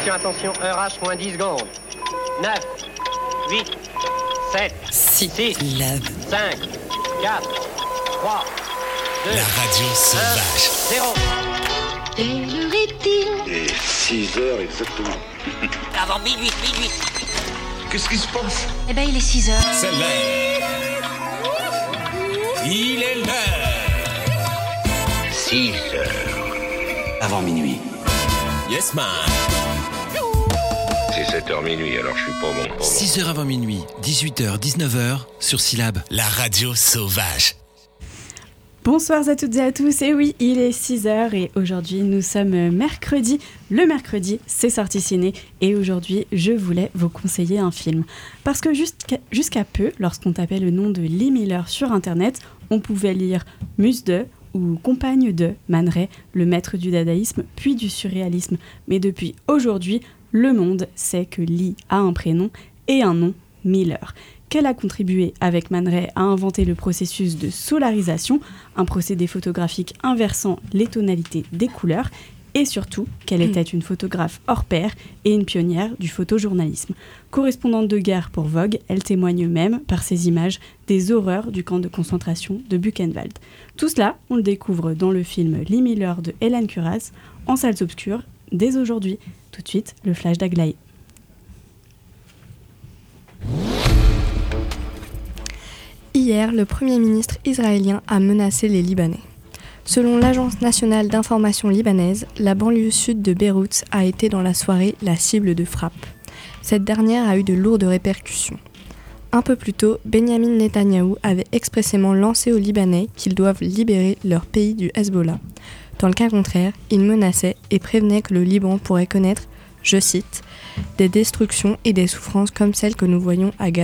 attention, heure H moins 10 secondes. 9, 8, 7, 6, 5, 4, 3, 2, la radio sauvage. 0. Quelle heure est-il ? Et 6 heures exactement. Avant minuit. Qu'est-ce qui se passe ? Eh ben, il est 6 heures. C'est l'heure. Il est l'heure. 6 heures. Avant minuit. Yes, man. C'est 7h minuit, alors je suis pas bon. 6h avant minuit, 18h, 19h, sur Syllab, la radio sauvage. Bonsoir à toutes et à tous, et oui, il est 6h et aujourd'hui nous sommes mercredi. Le mercredi, c'est sorti ciné et aujourd'hui je voulais vous conseiller un film. Parce que jusqu'à peu, lorsqu'on tapait le nom de Lee Miller sur internet, on pouvait lire Muse de ou Compagne de Man Ray, le maître du dadaïsme puis du surréalisme. Mais depuis aujourd'hui, le monde sait que Lee a un prénom et un nom, Miller. Qu'elle a contribué avec Man Ray à inventer le processus de solarisation, un procédé photographique inversant les tonalités des couleurs, et surtout qu'elle était une photographe hors pair et une pionnière du photojournalisme. Correspondante de guerre pour Vogue, elle témoigne même, par ses images, des horreurs du camp de concentration de Buchenwald. Tout cela, on le découvre dans le film Lee Miller de Hélène Curas, en salles obscures, dès aujourd'hui. Tout de suite, le flash d'Aglaé. Hier, le Premier ministre israélien a menacé les Libanais. Selon l'Agence nationale d'information libanaise, la banlieue sud de Beyrouth a été dans la soirée la cible de frappes. Cette dernière a eu de lourdes répercussions. Un peu plus tôt, Benyamin Netanyahou avait expressément lancé aux Libanais qu'ils doivent libérer leur pays du Hezbollah. Dans le cas contraire, il menaçait et prévenait que le Liban pourrait connaître, je cite, « des destructions et des souffrances comme celles que nous voyons à Gaza ».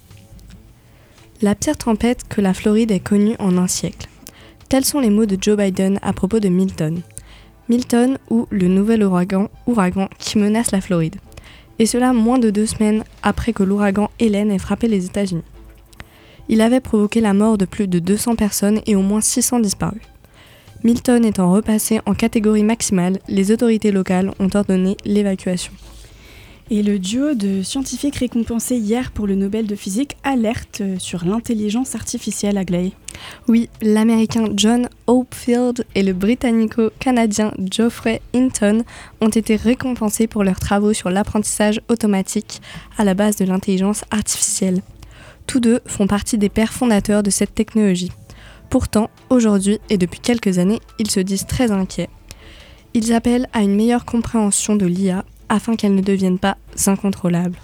La pire tempête que la Floride ait connue en un siècle. Tels sont les mots de Joe Biden à propos de Milton. Milton ou le nouvel ouragan qui menace la Floride. Et cela moins de 2 semaines après que l'ouragan Hélène ait frappé les États-Unis. Il avait provoqué la mort de plus de 200 personnes et au moins 600 disparus. Milton étant repassé en catégorie maximale, les autorités locales ont ordonné l'évacuation. Et le duo de scientifiques récompensés hier pour le Nobel de physique alerte sur l'intelligence artificielle, Aglaé. Oui, l'Américain John Hopfield et le Britannico-Canadien Geoffrey Hinton ont été récompensés pour leurs travaux sur l'apprentissage automatique à la base de l'intelligence artificielle. Tous deux font partie des pères fondateurs de cette technologie. Pourtant, aujourd'hui et depuis quelques années, ils se disent très inquiets. Ils appellent à une meilleure compréhension de l'IA afin qu'elle ne devienne pas incontrôlable.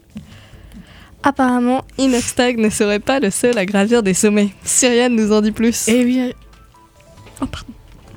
Apparemment, Inoxtag ne serait pas le seul à gravir des sommets. Cyriane nous en dit plus. Eh oui. Oh, pardon.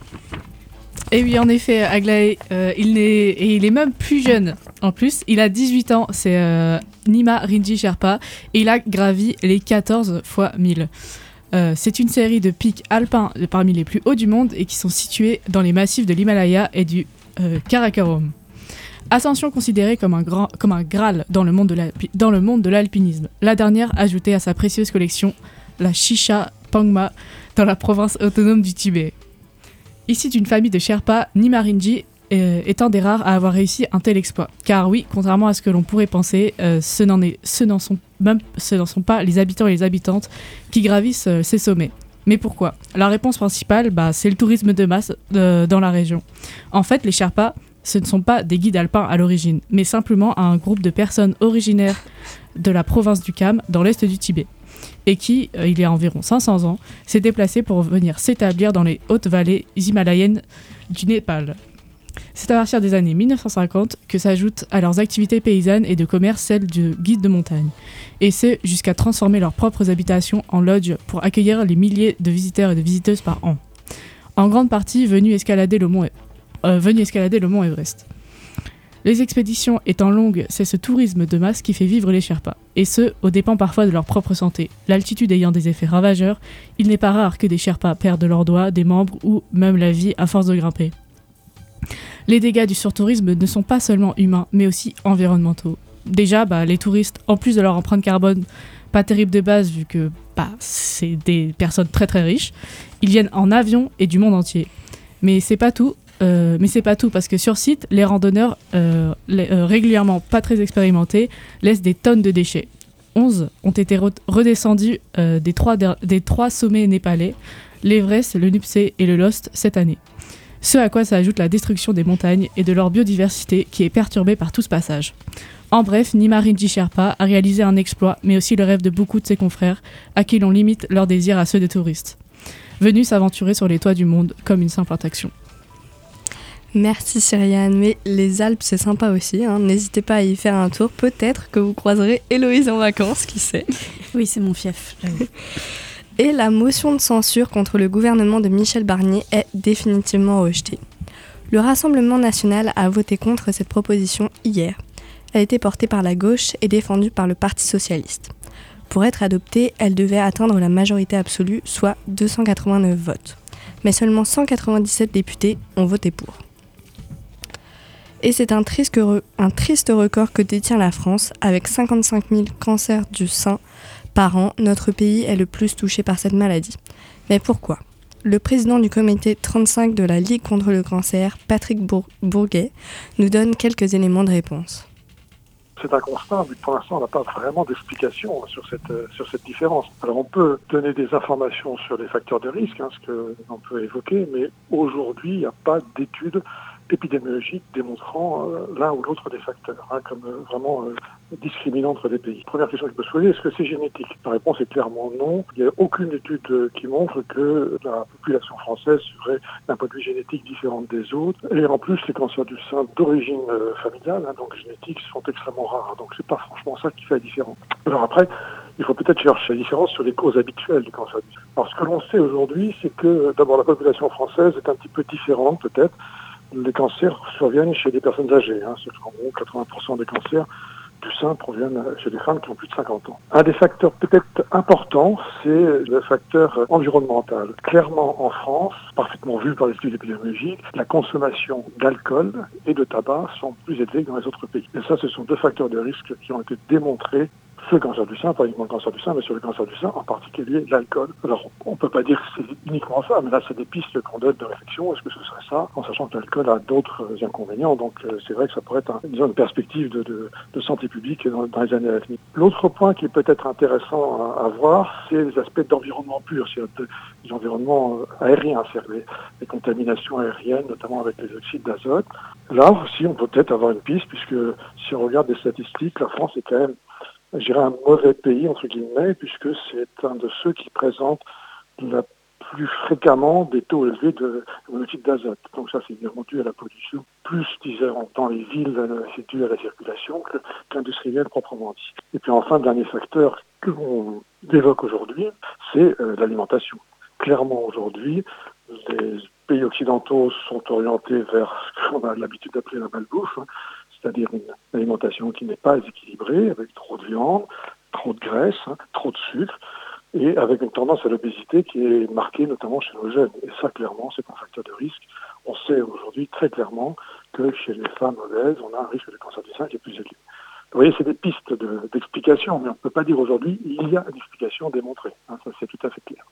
Eh oui, en effet, Aglaé, il est même plus jeune. En plus, il a 18 ans, c'est Nima Rinji Sherpa, et il a gravi les 14 fois 1000. C'est une série de pics alpins parmi les plus hauts du monde et qui sont situés dans les massifs de l'Himalaya et du Karakoram. Ascension considérée comme un Graal dans le monde de l'alpinisme. La dernière ajoutée à sa précieuse collection, la Shisha Pangma, dans la province autonome du Tibet. Issu d'une famille de Sherpas, Nima Rinji est un des rares à avoir réussi un tel exploit. Car oui, contrairement à ce que l'on pourrait penser, ce n'en sont pas les habitants et les habitantes qui gravissent ces sommets. Mais pourquoi ? La réponse principale, c'est le tourisme de masse dans la région. En fait, les Sherpas, ce ne sont pas des guides alpins à l'origine, mais simplement un groupe de personnes originaires de la province du Kham, dans l'est du Tibet, et qui, il y a environ 500 ans, s'est déplacé pour venir s'établir dans les hautes vallées himalayennes du Népal. C'est à partir des années 1950 que s'ajoutent à leurs activités paysannes et de commerce celles de guides de montagne, et ce jusqu'à transformer leurs propres habitations en lodges pour accueillir les milliers de visiteurs et de visiteuses par an, en grande partie venus escalader le mont Everest. Les expéditions étant longues, c'est ce tourisme de masse qui fait vivre les Sherpas, et ce, aux dépens parfois de leur propre santé. L'altitude ayant des effets ravageurs, il n'est pas rare que des Sherpas perdent leurs doigts, des membres ou même la vie à force de grimper. Les dégâts du surtourisme ne sont pas seulement humains, mais aussi environnementaux. Déjà, les touristes, en plus de leur empreinte carbone pas terrible de base vu que c'est des personnes très très riches, ils viennent en avion et du monde entier. Mais c'est pas tout. mais c'est pas tout, parce que sur site, les randonneurs, régulièrement pas très expérimentés, laissent des tonnes de déchets. 11 ont été redescendus des trois sommets népalais, l'Everest, le Nuptse et le Lost cette année. Ce à quoi s'ajoute la destruction des montagnes et de leur biodiversité qui est perturbée par tout ce passage. En bref, Nyima Rinpoche Sherpa a réalisé un exploit, mais aussi le rêve de beaucoup de ses confrères, à qui l'on limite leur désir à ceux des touristes, venus s'aventurer sur les toits du monde comme une simple attraction. Merci Cyriane, mais les Alpes c'est sympa aussi, hein. N'hésitez pas à y faire un tour, peut-être que vous croiserez Héloïse en vacances, qui sait. Oui, c'est mon fief. Et la motion de censure contre le gouvernement de Michel Barnier est définitivement rejetée. Le Rassemblement national a voté contre cette proposition hier. Elle était portée par la gauche et défendue par le Parti socialiste. Pour être adoptée, elle devait atteindre la majorité absolue, soit 289 votes. Mais seulement 197 députés ont voté pour. Et c'est un triste record que détient la France, avec 55 000 cancers du sein par an. Notre pays est le plus touché par cette maladie. Mais pourquoi ? Le président du comité 35 de la Ligue contre le cancer, Patrick Bourguet, nous donne quelques éléments de réponse. C'est un constat, mais pour l'instant, on n'a pas vraiment d'explication sur cette différence. Alors, on peut donner des informations sur les facteurs de risque, ce que l'on peut évoquer, mais aujourd'hui, il n'y a pas d'études épidémiologiques démontrant l'un ou l'autre des facteurs, comme vraiment discriminant entre les pays. Première question qui peut se poser, est-ce que c'est génétique ? La réponse est clairement non. Il n'y a aucune étude qui montre que la population française serait d'un point de vue génétique différente des autres. Et en plus, les cancers du sein d'origine familiale, donc génétique, sont extrêmement rares. Donc c'est pas franchement ça qui fait la différence. Alors après, il faut peut-être chercher la différence sur les causes habituelles du cancer du sein. Alors ce que l'on sait aujourd'hui, c'est que d'abord la population française est un petit peu différente peut-être. Les cancers surviennent chez des personnes âgées. En gros, 80% des cancers du sein proviennent chez des femmes qui ont plus de 50 ans. Un des facteurs peut-être importants, c'est le facteur environnemental. Clairement, en France, parfaitement vu par les études épidémiologiques, la consommation d'alcool et de tabac sont plus élevées que dans les autres pays. Et ça, ce sont deux facteurs de risque qui ont été démontrés sur le cancer du sein, pas uniquement le cancer du sein, mais sur le cancer du sein, en particulier l'alcool. Alors, on ne peut pas dire que c'est uniquement ça, mais là, c'est des pistes qu'on donne de réflexion. Est-ce que ce serait ça, en sachant que l'alcool a d'autres inconvénients? Donc, c'est vrai que ça pourrait être une perspective de santé publique dans les années à venir. L'autre point qui est peut-être intéressant à voir, c'est les aspects d'environnement pur, c'est-à-dire l'environnement aérien, c'est-à-dire les contaminations aériennes, notamment avec les oxydes d'azote. Là aussi, on peut peut-être avoir une piste, puisque si on regarde des statistiques, la France est quand même, je dirais, un mauvais pays, entre guillemets, puisque c'est un de ceux qui présente la plus fréquemment des taux élevés de monoxyde d'azote. Donc ça, c'est évidemment dû à la pollution. Plus, disons, dans les villes, c'est dû à la circulation qu'industrielle proprement dit. Et puis enfin, le dernier facteur que l'on évoque aujourd'hui, c'est l'alimentation. Clairement, aujourd'hui, les pays occidentaux sont orientés vers ce qu'on a l'habitude d'appeler la malbouffe, c'est-à-dire une alimentation qui n'est pas équilibrée, avec trop de viande, trop de graisse, trop de sucre, et avec une tendance à l'obésité qui est marquée notamment chez nos jeunes. Et ça, clairement, c'est un facteur de risque. On sait aujourd'hui très clairement que chez les femmes obèses, on a un risque de cancer du sein qui est plus élevé. Vous voyez, c'est des pistes d'explication, mais on ne peut pas dire aujourd'hui il y a une explication démontrée. Ça, c'est tout à fait clair.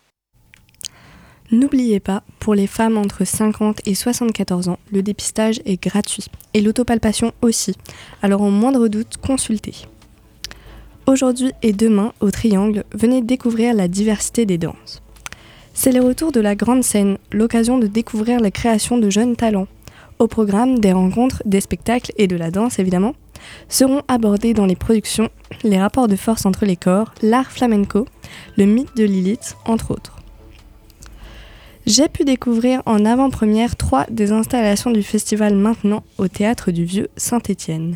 N'oubliez pas, pour les femmes entre 50 et 74 ans, le dépistage est gratuit et l'autopalpation aussi. Alors en moindre doute, consultez. Aujourd'hui et demain, au Triangle, venez découvrir la diversité des danses. C'est le retour de la grande scène, l'occasion de découvrir les créations de jeunes talents. Au programme, des rencontres, des spectacles et de la danse évidemment, seront abordés dans les productions les rapports de force entre les corps, l'art flamenco, le mythe de Lilith, entre autres. J'ai pu découvrir en avant-première 3 des installations du festival Maintenant au théâtre du Vieux Saint-Étienne.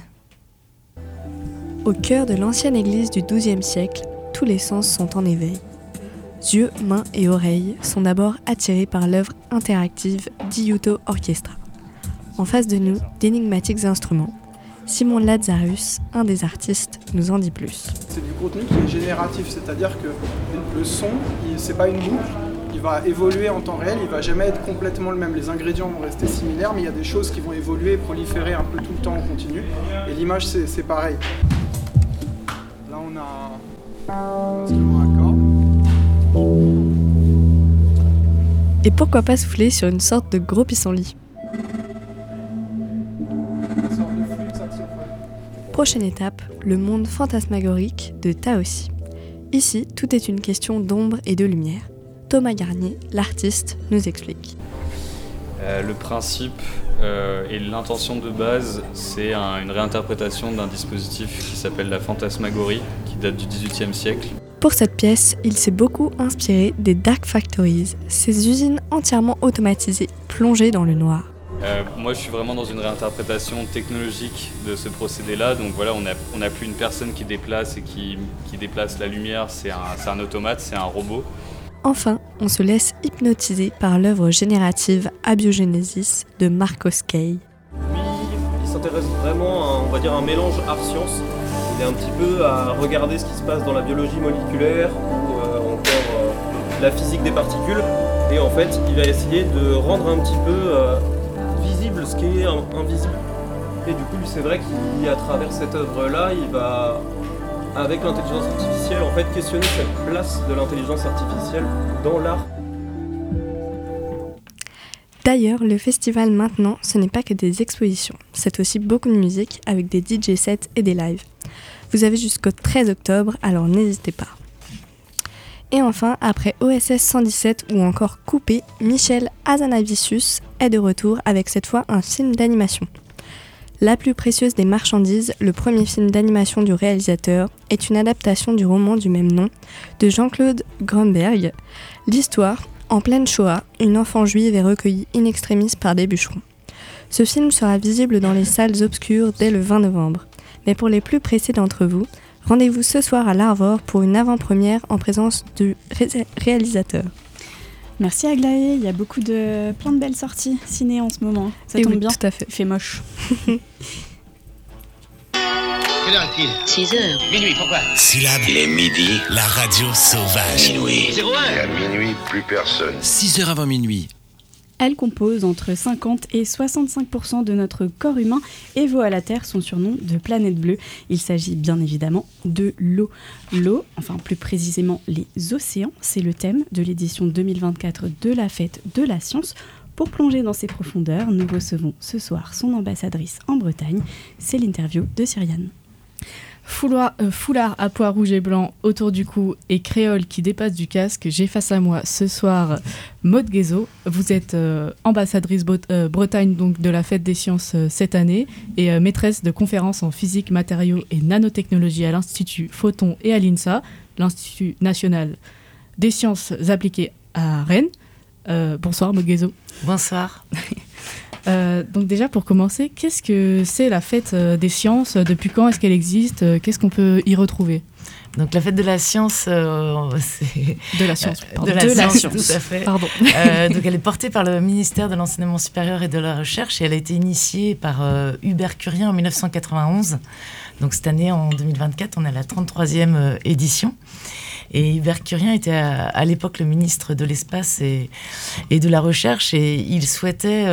Au cœur de l'ancienne église du XIIe siècle, tous les sens sont en éveil. Yeux, mains et oreilles sont d'abord attirés par l'œuvre interactive d'Iuto Orchestra. En face de nous, d'énigmatiques instruments. Simon Lazarus, un des artistes, nous en dit plus. C'est du contenu qui est génératif, c'est-à-dire que le son, c'est pas une boucle. Il va évoluer en temps réel, il va jamais être complètement le même. Les ingrédients vont rester similaires, mais il y a des choses qui vont évoluer, proliférer un peu tout le temps en continu. Et l'image, c'est pareil. Là, on a un instrument à cordes. Et pourquoi pas souffler sur une sorte de gros pissenlit ? Prochaine étape, le monde fantasmagorique de Taossi. Ici, tout est une question d'ombre et de lumière. Thomas Garnier, l'artiste, nous explique. Le principe et l'intention de base, c'est une réinterprétation d'un dispositif qui s'appelle la fantasmagorie, qui date du XVIIIe siècle. Pour cette pièce, il s'est beaucoup inspiré des Dark Factories, ces usines entièrement automatisées, plongées dans le noir. Moi, je suis vraiment dans une réinterprétation technologique de ce procédé-là. Donc voilà, on n'a plus une personne qui déplace et qui déplace la lumière, c'est un automate, c'est un robot. Enfin, on se laisse hypnotiser par l'œuvre générative Abiogenesis de Marcos Kay. Lui, il s'intéresse vraiment à, on va dire, un mélange art-science. Il est un petit peu à regarder ce qui se passe dans la biologie moléculaire ou encore la physique des particules. Et en fait, il va essayer de rendre un petit peu visible ce qui est invisible. Et du coup, c'est vrai qu'à travers cette œuvre-là, il va, avec l'intelligence artificielle, en fait, questionner cette place de l'intelligence artificielle dans l'art. D'ailleurs, le festival maintenant, ce n'est pas que des expositions, c'est aussi beaucoup de musique avec des DJ sets et des lives. Vous avez jusqu'au 13 octobre, alors n'hésitez pas. Et enfin, après OSS 117 ou encore Coupé, Michel Hazanavicius est de retour avec cette fois un film d'animation. La plus précieuse des marchandises, le premier film d'animation du réalisateur, est une adaptation du roman du même nom de Jean-Claude Grunberg. L'histoire, en pleine Shoah, une enfant juive est recueillie in extremis par des bûcherons. Ce film sera visible dans les salles obscures dès le 20 novembre. Mais pour les plus pressés d'entre vous, rendez-vous ce soir à l'Arvor pour une avant-première en présence du réalisateur. Merci Aglaé, il y a plein de belles sorties ciné en ce moment. Ça tombe bien, tout à fait. Il fait moche. Quelle heure est-il ? 6h. Minuit, pourquoi ? Syllabe. Il est midi. La radio sauvage. Minuit. 01. Et à minuit, plus personne. 6h avant minuit. Elle compose entre 50 et 65% de notre corps humain et vaut à la Terre son surnom de planète bleue. Il s'agit bien évidemment de l'eau. L'eau, enfin plus précisément les océans, c'est le thème de l'édition 2024 de la Fête de la Science. Pour plonger dans ses profondeurs, nous recevons ce soir son ambassadrice en Bretagne. C'est l'interview de Cyriane. Foulard à pois rouge et blanc autour du cou et créole qui dépasse du casque. J'ai face à moi ce soir Maud Guézot. Vous êtes ambassadrice Bretagne donc, de la Fête des Sciences cette année et maîtresse de conférences en physique, matériaux et nanotechnologie à l'Institut Photon et à l'INSA, l'Institut National des Sciences Appliquées à Rennes. Bonsoir Maud Guézot. Bonsoir. Donc déjà pour commencer, qu'est-ce que c'est la Fête des Sciences ? Depuis quand est-ce qu'elle existe ? Qu'est-ce qu'on peut y retrouver ? Donc la Fête de la Science, c'est... De la science, pardon. De la science, tout à fait. Pardon. Donc elle est portée par le ministère de l'Enseignement supérieur et de la Recherche et elle a été initiée par Hubert Curien en 1991. Donc cette année, en 2024, on est à la 33e édition. Et Hubert Curien était à l'époque le ministre de l'Espace et de la Recherche et il souhaitait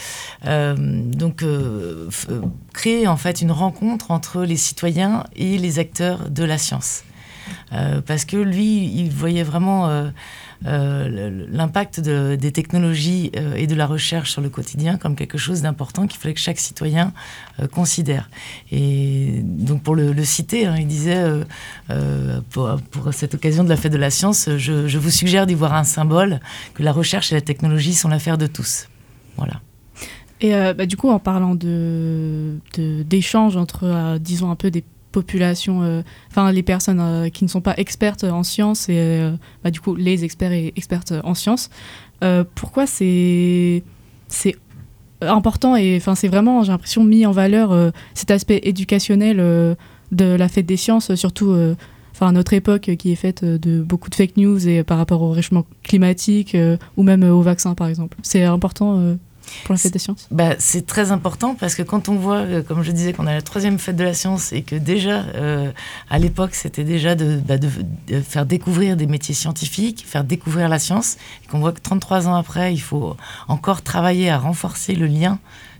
créer en fait une rencontre entre les citoyens et les acteurs de la science. Parce que lui, il voyait vraiment l'impact des technologies et de la recherche sur le quotidien comme quelque chose d'important qu'il fallait que chaque citoyen considère. Et donc pour le citer, il disait pour cette occasion de la Fête de la Science, je vous suggère d'y voir un symbole, que la recherche et la technologie sont l'affaire de tous. Voilà. Et du coup, en parlant d'échanges entre, disons, un peu des populations, les personnes qui ne sont pas expertes en sciences et du coup les experts et expertes en sciences, pourquoi c'est important et c'est vraiment, j'ai l'impression, mis en valeur cet aspect éducationnel de la Fête des Sciences, surtout à notre époque qui est faite de beaucoup de fake news et par rapport au réchauffement climatique ou même aux vaccins par exemple. C'est important pour la Fête des Sciences ? C'est très important parce que quand on voit, comme je disais, qu'on a la 3e Fête de la Science et que déjà, à l'époque, c'était déjà de faire découvrir des métiers scientifiques, faire découvrir la science, et qu'on voit que 33 ans après, il faut encore travailler à renforcer le lien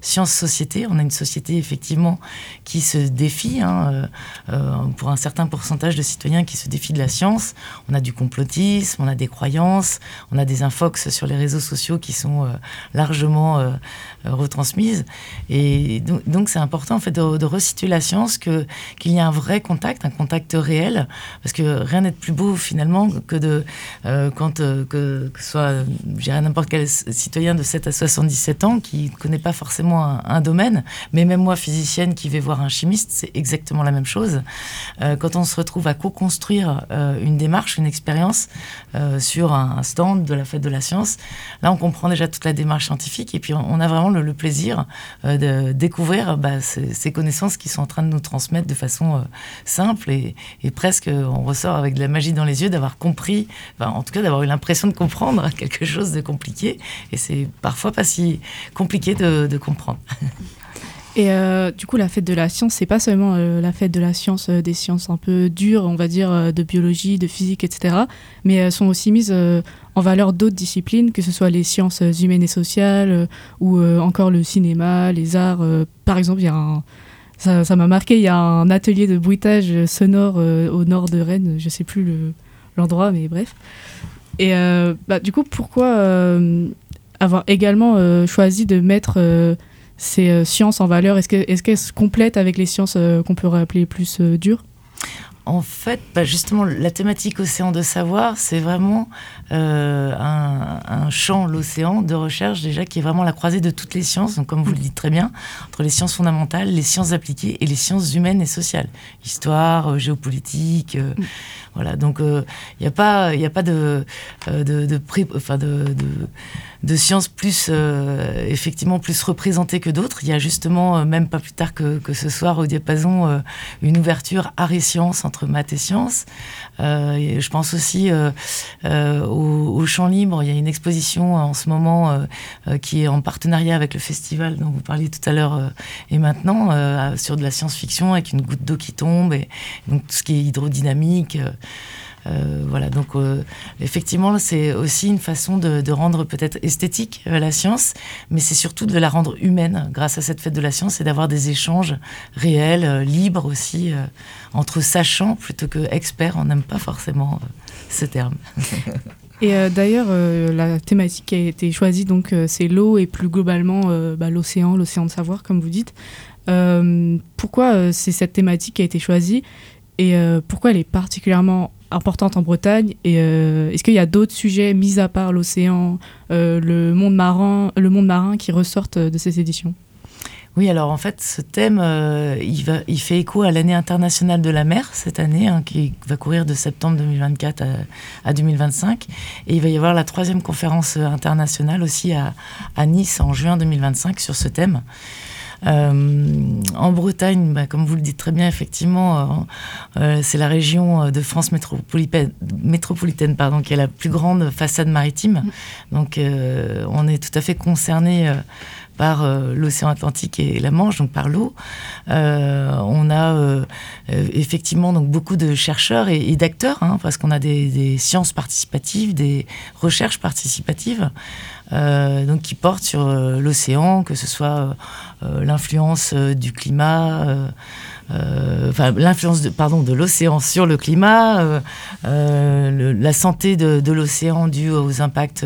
sciences-société. On a une société effectivement qui se défie, pour un certain pourcentage de citoyens qui se défient de la science. On a du complotisme, on a des croyances, on a des infox sur les réseaux sociaux qui sont largement retransmises. Et donc c'est important en fait de resituer la science, qu'il y ait un vrai contact, un contact réel, parce que rien n'est plus beau finalement que que soit, je dirais, n'importe quel citoyen de 7 à 77 ans qui ne connaît pas forcément un domaine, mais même moi, physicienne, qui vais voir un chimiste, c'est exactement la même chose. Quand on se retrouve à co-construire une démarche, une expérience sur un stand de la fête de la science, là on comprend déjà toute la démarche scientifique et puis on a vraiment le plaisir de découvrir ces connaissances qui sont en train de nous transmettre de façon simple et presque on ressort avec de la magie dans les yeux d'avoir compris, en tout cas d'avoir eu l'impression de comprendre quelque chose de compliqué, et c'est parfois pas si compliqué de comprendre. Et du coup, la fête de la science, c'est pas seulement la fête de la science, des sciences un peu dures, on va dire, de biologie, de physique, etc. Mais elles sont aussi mises en valeur d'autres disciplines, que ce soit les sciences humaines et sociales, ou encore le cinéma, les arts. Par exemple, ça m'a marqué, il y a un atelier de bruitage sonore au nord de Rennes, je sais plus l'endroit, mais bref. Et du coup, pourquoi avoir également choisi de mettre ces sciences en valeur? Est-ce qu'elles se complètent avec les sciences qu'on pourrait appeler plus dures? En fait, justement, la thématique Océan de savoir, c'est vraiment un champ, l'océan, de recherche déjà qui est vraiment la croisée de toutes les sciences, donc comme vous le dites très bien, entre les sciences fondamentales, les sciences appliquées et les sciences humaines et sociales. Histoire, géopolitique, voilà. Donc, il n'y a pas de sciences plus, effectivement, plus représentées que d'autres. Il y a justement, même pas plus tard que ce soir, au Diapason, une ouverture art et sciences entre maths et sciences. Je pense aussi au Champ Libre. Il y a une exposition en ce moment qui est en partenariat avec le festival dont vous parliez tout à l'heure et maintenant, sur de la science-fiction avec une goutte d'eau qui tombe, et donc tout ce qui est hydrodynamique. Voilà, donc effectivement, c'est aussi une façon de rendre peut-être esthétique la science, mais c'est surtout de la rendre humaine grâce à cette fête de la science et d'avoir des échanges réels, libres aussi, entre sachants plutôt que experts. On n'aime pas forcément ce terme. Et d'ailleurs, la thématique qui a été choisie, donc, c'est l'eau et plus globalement l'océan de savoir, comme vous dites. Pourquoi c'est cette thématique qui a été choisie et pourquoi elle est particulièrement importante en Bretagne, et est-ce qu'il y a d'autres sujets mis à part l'océan, le monde marin qui ressortent de ces éditions? Oui, alors en fait, ce thème, il fait écho à l'année internationale de la mer cette année, qui va courir de septembre 2024 à 2025, et il va y avoir la 3e conférence internationale aussi à Nice en juin 2025 sur ce thème. En Bretagne, comme vous le dites très bien, effectivement, c'est la région de France métropolitaine, qui est la plus grande façade maritime. Donc, on est tout à fait concerné par l'océan Atlantique et la Manche, donc par l'eau. On a effectivement donc beaucoup de chercheurs et d'acteurs, parce qu'on a des sciences participatives, des recherches participatives, donc qui portent sur l'océan, que ce soit l'influence du climat, l'influence de l'océan sur le climat, la santé de l'océan due aux impacts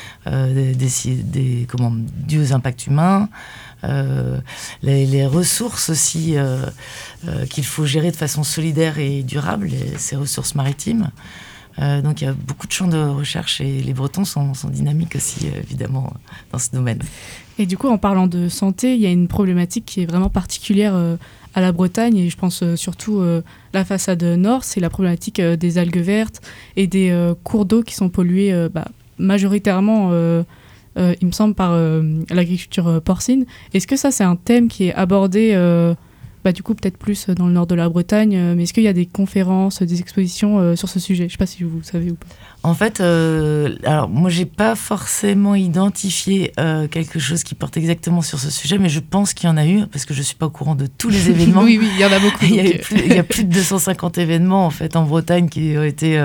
dus aux impacts humains, les ressources aussi qu'il faut gérer de façon solidaire et durable, ces ressources maritimes. Donc il y a beaucoup de champs de recherche et les Bretons sont dynamiques aussi, évidemment, dans ce domaine. Et du coup, en parlant de santé, il y a une problématique qui est vraiment particulière à la Bretagne, et je pense surtout la façade nord, c'est la problématique des algues vertes et des cours d'eau qui sont pollués majoritairement, il me semble, par l'agriculture porcine. Est-ce que ça, c'est un thème qui est abordé du coup peut-être plus dans le nord de la Bretagne, mais est-ce qu'il y a des conférences, des expositions sur ce sujet? Je ne sais pas si vous savez ou pas. En fait, alors moi j'ai pas forcément identifié quelque chose qui porte exactement sur ce sujet, mais je pense qu'il y en a eu parce que je suis pas au courant de tous les événements. Oui, il y en a beaucoup. Il y a plus de 250 événements en fait en Bretagne qui ont été,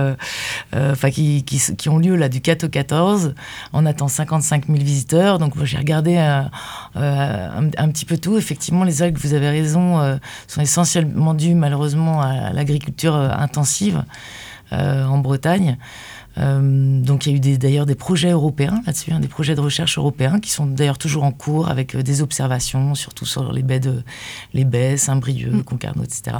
qui ont lieu là du 4 au 14. On attend 55 000 visiteurs, donc moi j'ai regardé un petit peu tout. Effectivement, les algues, vous avez raison, sont essentiellement dues malheureusement à l'agriculture intensive en Bretagne. Donc il y a eu d'ailleurs des projets européens là-dessus, des projets de recherche européens qui sont d'ailleurs toujours en cours avec des observations, surtout sur les baies, Saint-Brieuc, Concarneau, etc.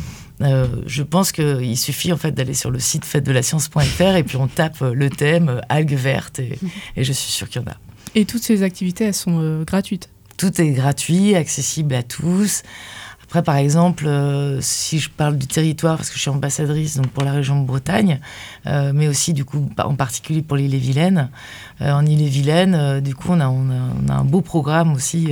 Je pense qu'il suffit en fait d'aller sur le site fêtedelaScience.fr et puis on tape le thème algues vertes et je suis sûre qu'il y en a. Et toutes ces activités, elles sont gratuites? Tout est gratuit, accessible à tous. Après, par exemple, si je parle du territoire, parce que je suis ambassadrice donc pour la région de Bretagne, mais aussi du coup en particulier pour l'Ille-et-Vilaine. En Ille-et-Vilaine, du coup, on a un beau programme aussi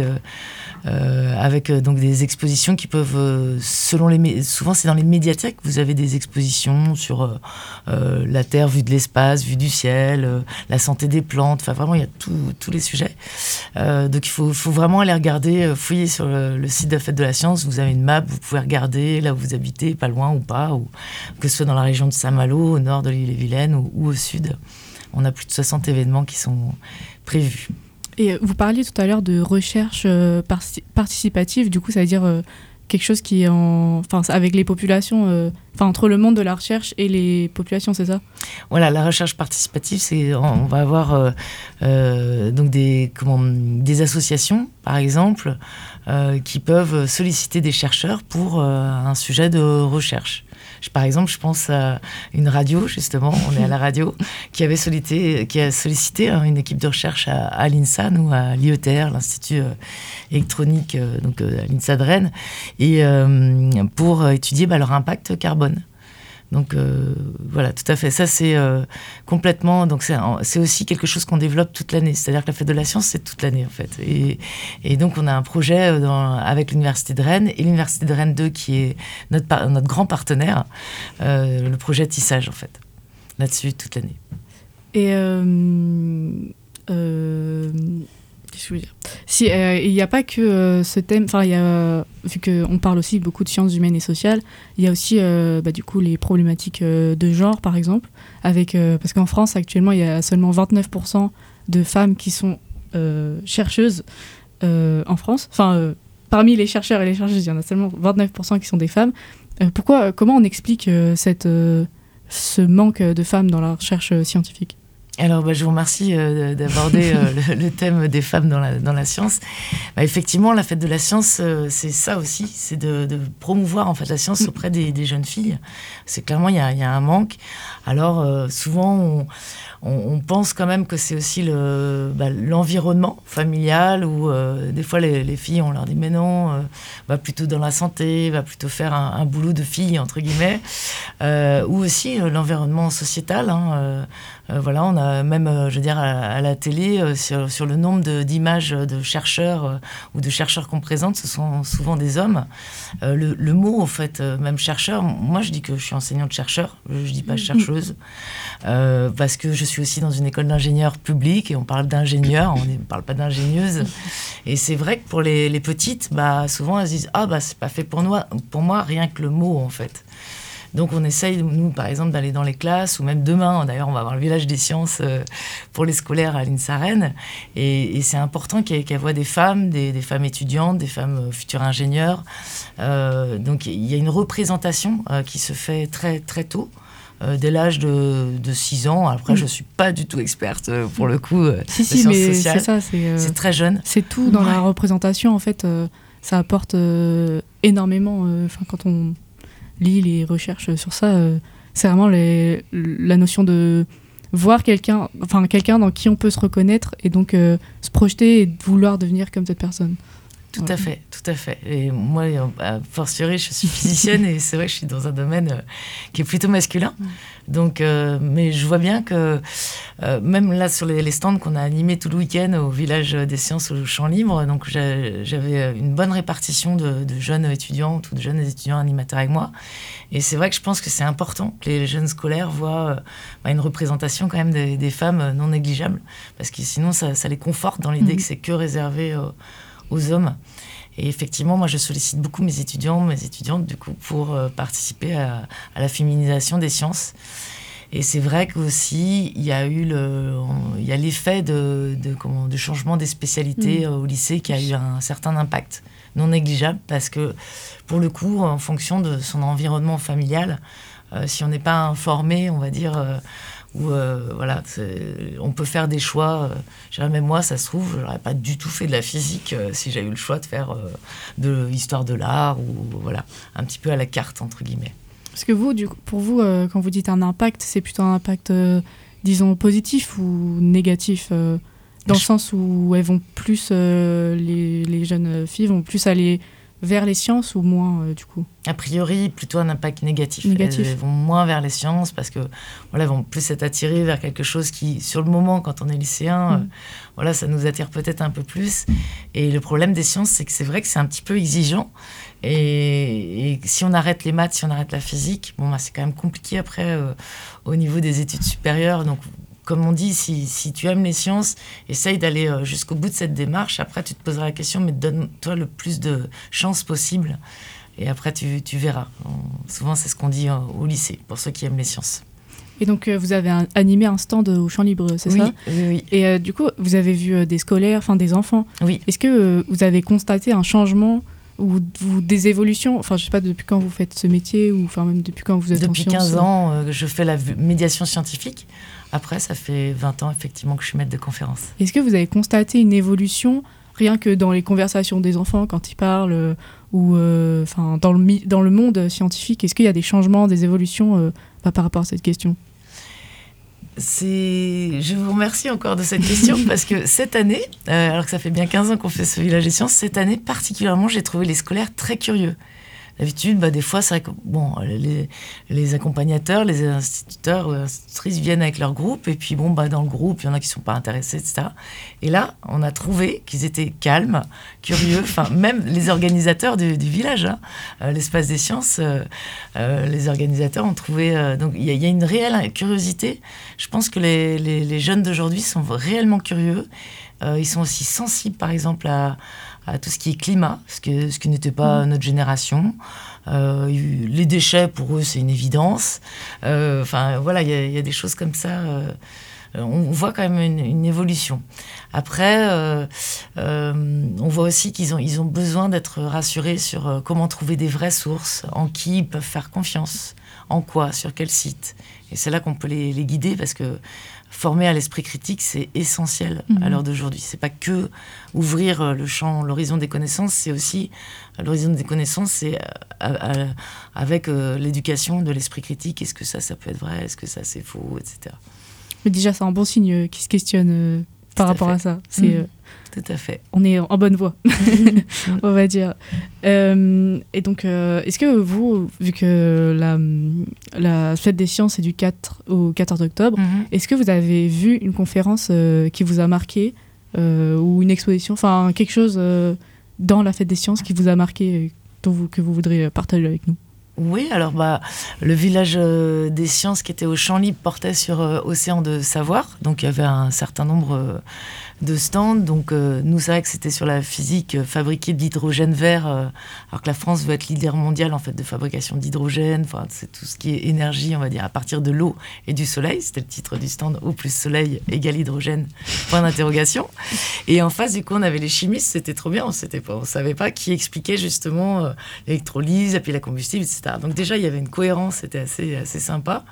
avec donc des expositions qui peuvent, souvent c'est dans les médiathèques, vous avez des expositions sur la Terre vue de l'espace, vue du ciel, la santé des plantes. Enfin, vraiment, il y a tous les sujets. Donc, il faut vraiment aller regarder, fouiller sur le site de la Fête de la Science. Vous avez une map, vous pouvez regarder là où vous habitez, pas loin ou pas, ou que ce soit dans la région de Saint-Malo, au nord de l'Ille-et-Vilaine ou au sud. On a plus de 60 événements qui sont prévus. Et vous parliez tout à l'heure de recherche participative, du coup ça veut dire quelque chose qui est avec les populations, entre le monde de la recherche et les populations, c'est ça? Voilà, la recherche participative, on va avoir donc des associations, par exemple, qui peuvent solliciter des chercheurs pour un sujet de recherche. Par exemple, je pense à une radio, justement, on est à la radio, qui a sollicité une équipe de recherche à l'INSA, nous, à l'IETR, l'Institut électronique, donc à l'INSA de Rennes, et pour étudier leur impact carbone. Donc voilà, tout à fait. Ça, c'est complètement... Donc c'est aussi quelque chose qu'on développe toute l'année. C'est-à-dire que la Fête de la Science, c'est toute l'année, en fait. Et donc, on a un projet avec l'Université de Rennes et l'Université de Rennes 2, qui est notre grand partenaire, le projet Tissage, en fait. Là-dessus, toute l'année. Et... qu'est-ce que je veux dire? Si, il n'y a pas que ce thème, vu qu'on parle aussi beaucoup de sciences humaines et sociales, il y a aussi du coup les problématiques de genre, par exemple, parce qu'en France actuellement il y a seulement 29% de femmes qui sont chercheuses en France. Parmi les chercheurs et les chercheuses, il y en a seulement 29% qui sont des femmes. Comment on explique ce manque de femmes dans la recherche scientifique? Alors, je vous remercie d'aborder le thème des femmes dans la science. Effectivement, la Fête de la Science, c'est ça aussi, c'est de promouvoir en fait la science auprès des jeunes filles. C'est clairement, il y a un manque. Alors, souvent, on pense quand même que c'est aussi l'environnement familial où des fois les filles, on leur dit mais non, va plutôt dans la santé, va plutôt faire un boulot de fille entre guillemets, ou aussi l'environnement sociétal. Voilà, on a même, à la télé, sur le nombre d'images de chercheurs ou de chercheurs qu'on présente, ce sont souvent des hommes. Le mot, en fait, même chercheur, moi je dis que je suis enseignante-chercheur, je dis pas chercheuse, parce que je suis aussi dans une école d'ingénieurs publics et on parle d'ingénieurs, on ne parle pas d'ingénieuse. Et c'est vrai que pour les petites, souvent elles se disent « Ah, c'est pas fait pour moi, rien que le mot, en fait ». Donc on essaye, nous, par exemple, d'aller dans les classes, ou même demain, d'ailleurs, on va avoir le village des sciences pour les scolaires à l'INSA Rennes. Et c'est important qu'elles voient des femmes étudiantes, des femmes futures ingénieures. Donc il y a une représentation qui se fait très, très tôt. Dès l'âge de 6 ans. Après, je ne suis pas du tout experte, pour le coup, de sciences sociales. C'est ça, c'est très jeune. C'est tout dans la représentation, en fait. Ça apporte énormément. Quand on lit les recherches sur ça, c'est vraiment la notion de voir quelqu'un dans qui on peut se reconnaître et donc se projeter et vouloir devenir comme cette personne. Tout à fait, tout à fait. Et moi, a fortiori, je suis physicienne et c'est vrai que je suis dans un domaine qui est plutôt masculin. Donc, mais je vois bien que même là sur les stands qu'on a animés tout le week-end au village des sciences au Champ Libre, donc j'avais une bonne répartition de jeunes étudiants ou de jeunes étudiants animateurs avec moi. Et c'est vrai que je pense que c'est important que les jeunes scolaires voient une représentation quand même des femmes non négligeable, parce que sinon ça les conforte dans l'idée que c'est que réservé aux hommes. Et effectivement, moi, je sollicite beaucoup mes étudiantes, du coup, pour participer à la féminisation des sciences. Et c'est vrai qu'aussi, il y a l'effet de changement des spécialités au lycée qui a eu un certain impact non négligeable, parce que, pour le coup, en fonction de son environnement familial, si on n'est pas informé, on va dire... on peut faire des choix. Même moi, ça se trouve, je n'aurais pas du tout fait de la physique si j'avais eu le choix de faire de l'histoire de l'art ou un petit peu à la carte, entre guillemets. Parce que vous, pour vous, quand vous dites un impact, c'est plutôt un impact, disons, positif ou négatif dans le sens où elles vont plus, les jeunes filles vont plus aller vers les sciences ou moins, du coup? A priori, plutôt un impact négatif. Elles vont moins vers les sciences parce que elles vont plus être attirées vers quelque chose qui, sur le moment, quand on est lycéen, ça nous attire peut-être un peu plus. Et le problème des sciences, c'est que c'est vrai que c'est un petit peu exigeant. Et si on arrête les maths, si on arrête la physique, c'est quand même compliqué après au niveau des études supérieures. Donc, comme on dit, si tu aimes les sciences, essaye d'aller jusqu'au bout de cette démarche. Après, tu te poseras la question, mais donne-toi le plus de chances possible. Et après, tu verras. Souvent, c'est ce qu'on dit au lycée, pour ceux qui aiment les sciences. Et donc, vous avez animé un stand au Champ Libre, c'est ça? Oui. Et du coup, vous avez vu des scolaires, des enfants. Oui. Est-ce que vous avez constaté un changement ou des évolutions, je sais pas depuis quand vous faites ce métier, ou même depuis quand vous êtes depuis en sciences? Depuis 15 ans, je fais la médiation scientifique. Après, ça fait 20 ans, effectivement, que je suis maître de conférence. Est-ce que vous avez constaté une évolution, rien que dans les conversations des enfants, quand ils parlent, ou dans le monde scientifique? Est-ce qu'il y a des changements, des évolutions par rapport à cette question? Je vous remercie encore de cette question, parce que cette année, alors que ça fait bien 15 ans qu'on fait ce village des sciences, cette année particulièrement, j'ai trouvé les scolaires très curieux. D'habitude, des fois, c'est vrai que les accompagnateurs, les instituteurs ou institutrices viennent avec leur groupe, et puis dans le groupe, il y en a qui ne sont pas intéressés, etc. Et là, on a trouvé qu'ils étaient calmes, curieux, même les organisateurs du village, l'espace des sciences, les organisateurs ont trouvé... donc, il y a une réelle curiosité. Je pense que les jeunes d'aujourd'hui sont réellement curieux. Ils sont aussi sensibles, par exemple, à tout ce qui est climat, ce qui n'était pas notre génération. Les déchets, pour eux, c'est une évidence. Il y a des choses comme ça. On voit quand même une évolution. Après, on voit aussi qu'ils ont besoin d'être rassurés sur comment trouver des vraies sources, en qui ils peuvent faire confiance, en quoi, sur quel site. Et c'est là qu'on peut les guider, parce que former à l'esprit critique, c'est essentiel à l'heure d'aujourd'hui. C'est pas que ouvrir l'horizon des connaissances, c'est aussi l'horizon des connaissances, c'est avec l'éducation de l'esprit critique. Est-ce que ça peut être vrai? Est-ce que ça, c'est faux, etc. Mais déjà, c'est un bon signe qu'ils se questionnent par rapport à ça. Tout à fait. On est en bonne voie, on va dire. Et donc, est-ce que vous, vu que la fête des sciences est du 4 au 14 octobre, est-ce que vous avez vu une conférence qui vous a marqué, ou une exposition, quelque chose dans la fête des sciences qui vous a marqué, que vous voudriez partager avec nous? Oui, alors le village des sciences qui était au Champ Libre portait sur Océan de Savoir. Donc il y avait un certain nombre de stands. Donc nous, c'est vrai que c'était sur la physique fabriquée d'hydrogène vert, alors que la France veut être leader mondial en fait de fabrication d'hydrogène. C'est tout ce qui est énergie, on va dire, à partir de l'eau et du soleil. C'était le titre du stand, eau plus soleil égale hydrogène, point d'interrogation. Et en face, du coup, on avait les chimistes, c'était trop bien. On savait pas qui expliquait justement l'électrolyse et puis la combustible, etc. Donc déjà, il y avait une cohérence, c'était assez sympa.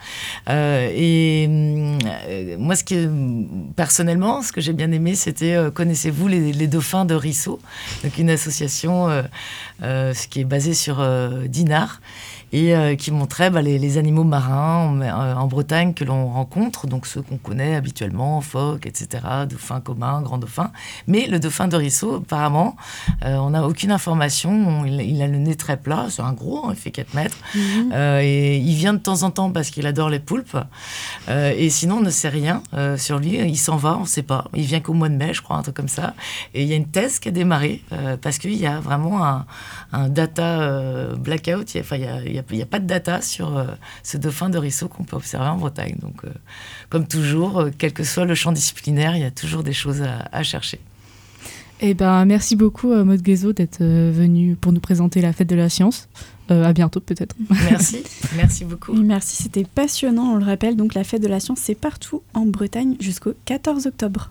Moi, personnellement, ce que j'ai bien aimé, c'était, connaissez-vous les dauphins de Riceau, donc une association qui est basée sur Dinard, et qui montrait les animaux marins en Bretagne que l'on rencontre, donc ceux qu'on connaît habituellement, phoques, etc., dauphins communs, grands dauphins. Mais le dauphin de Risseau, apparemment, on n'a aucune information. Il a le nez très plat, c'est un gros, il fait 4 mètres. Et il vient de temps en temps parce qu'il adore les poulpes. Et sinon, on ne sait rien sur lui. Il s'en va, on ne sait pas. Il vient qu'au mois de mai, je crois, un truc comme ça. Et il y a une thèse qui a démarré parce qu'il y a vraiment un data blackout. Il n'y a pas de data sur ce dauphin de Risseau qu'on peut observer en Bretagne. Donc, comme toujours, quel que soit le champ disciplinaire, il y a toujours des choses à chercher. Eh ben, merci beaucoup, Maud Guézot, d'être venue pour nous présenter la fête de la science. À bientôt, peut-être. Merci beaucoup. Oui, merci, c'était passionnant. On le rappelle, donc la fête de la science, c'est partout en Bretagne jusqu'au 14 octobre.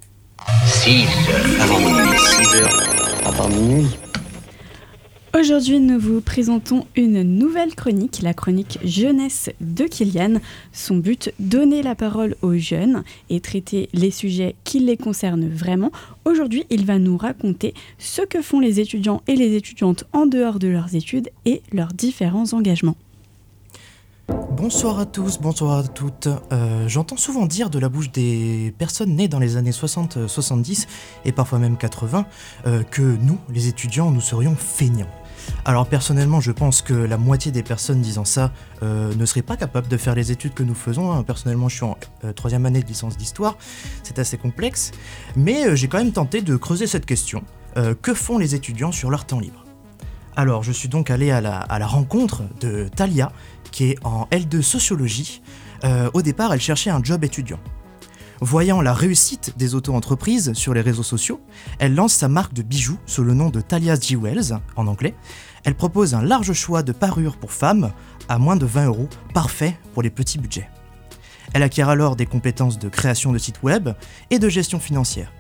6 heures avant minuit. 6 heures avant minuit. Aujourd'hui, nous vous présentons une nouvelle chronique, la chronique jeunesse de Kylian. Son but, donner la parole aux jeunes et traiter les sujets qui les concernent vraiment. Aujourd'hui, il va nous raconter ce que font les étudiants et les étudiantes en dehors de leurs études et leurs différents engagements. Bonsoir à tous, bonsoir à toutes. J'entends souvent dire de la bouche des personnes nées dans les années 60, 70 et parfois même 80 que nous, les étudiants, nous serions feignants. Alors personnellement, je pense que la moitié des personnes disant ça ne seraient pas capables de faire les études que nous faisons. Personnellement, je suis en 3e année de licence d'histoire, c'est assez complexe. Mais j'ai quand même tenté de creuser cette question. Que font les étudiants sur leur temps libre ? Alors, je suis donc allé à la rencontre de Thalia, qui est en L2 sociologie. Au départ, elle cherchait un job étudiant. Voyant la réussite des auto-entreprises sur les réseaux sociaux, elle lance sa marque de bijoux sous le nom de Thalia's Jewels, en anglais. Elle propose un large choix de parures pour femmes à moins de 20 €, parfait pour les petits budgets. Elle acquiert alors des compétences de création de sites web et de gestion financière.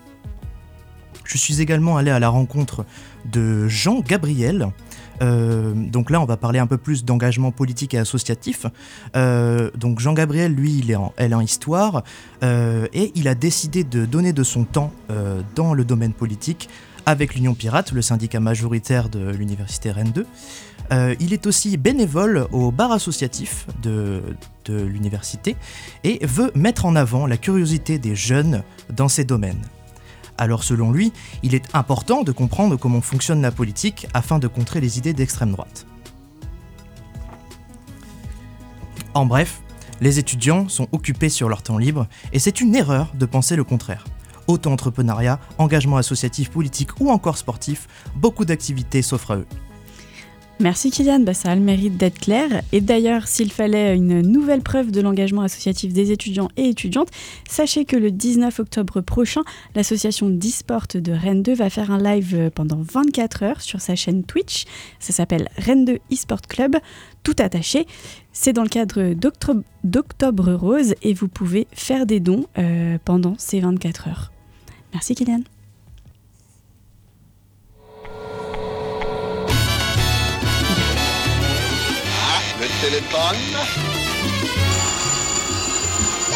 Je suis également allé à la rencontre de Jean Gabriel. Donc là, on va parler un peu plus d'engagement politique et associatif. Donc Jean Gabriel, lui, il est en L1 Histoire et il a décidé de donner de son temps dans le domaine politique avec l'Union Pirate, le syndicat majoritaire de l'université Rennes 2. Il est aussi bénévole au bar associatif de l'université et veut mettre en avant la curiosité des jeunes dans ces domaines. Alors selon lui, il est important de comprendre comment fonctionne la politique afin de contrer les idées d'extrême droite. En bref, les étudiants sont occupés sur leur temps libre et c'est une erreur de penser le contraire. Auto-entrepreneuriat, engagement associatif, politique ou encore sportif, beaucoup d'activités s'offrent à eux. Merci Kylian, ça a le mérite d'être clair. Et d'ailleurs, s'il fallait une nouvelle preuve de l'engagement associatif des étudiants et étudiantes, sachez que le 19 octobre prochain, l'association d'e-sport de Rennes 2 va faire un live pendant 24 heures sur sa chaîne Twitch. Ça s'appelle Rennes 2 e-sport club, tout attaché. C'est dans le cadre d'Octobre Rose et vous pouvez faire des dons pendant ces 24 heures. Merci Kylian. Le téléphone. Allô ?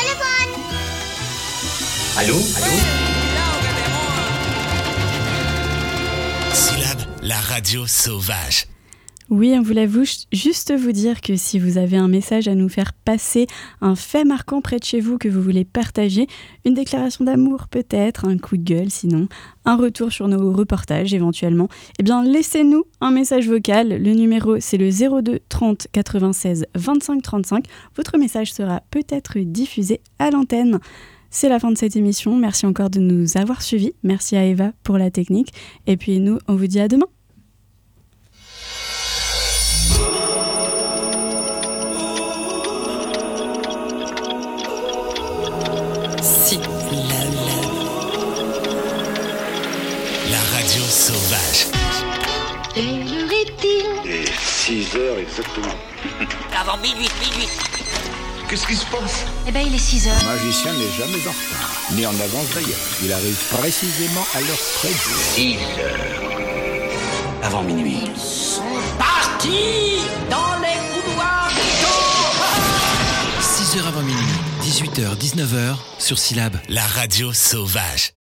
Syllabe, la radio sauvage. Oui, on voulait juste vous dire que si vous avez un message à nous faire passer, un fait marquant près de chez vous que vous voulez partager, une déclaration d'amour peut-être, un coup de gueule sinon, un retour sur nos reportages éventuellement, eh bien laissez-nous un message vocal. Le numéro c'est le 02 30 96 25 35. Votre message sera peut-être diffusé à l'antenne. C'est la fin de cette émission. Merci encore de nous avoir suivis. Merci à Eva pour la technique. Et puis nous, on vous dit à demain. La radio sauvage. Quelle heure est-il ? Et 6 heures exactement. Avant minuit. Qu'est-ce qui se passe ? Eh ben, il est 6 heures. Le magicien n'est jamais en retard, ni en avance d'ailleurs. Il arrive précisément à l'heure prévue. 6 heures avant minuit. Ils sont partis dans les couloirs du temps. 6 heures avant minuit, 18h, 19h, sur Syllabe, la radio sauvage.